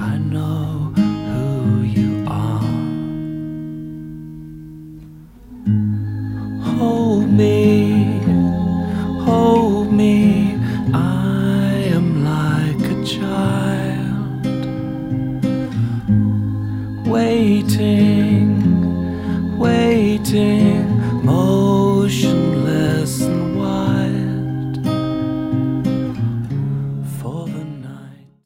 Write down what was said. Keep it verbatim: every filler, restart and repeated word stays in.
I know who you are. Hold me, hold me, I am like a child, waiting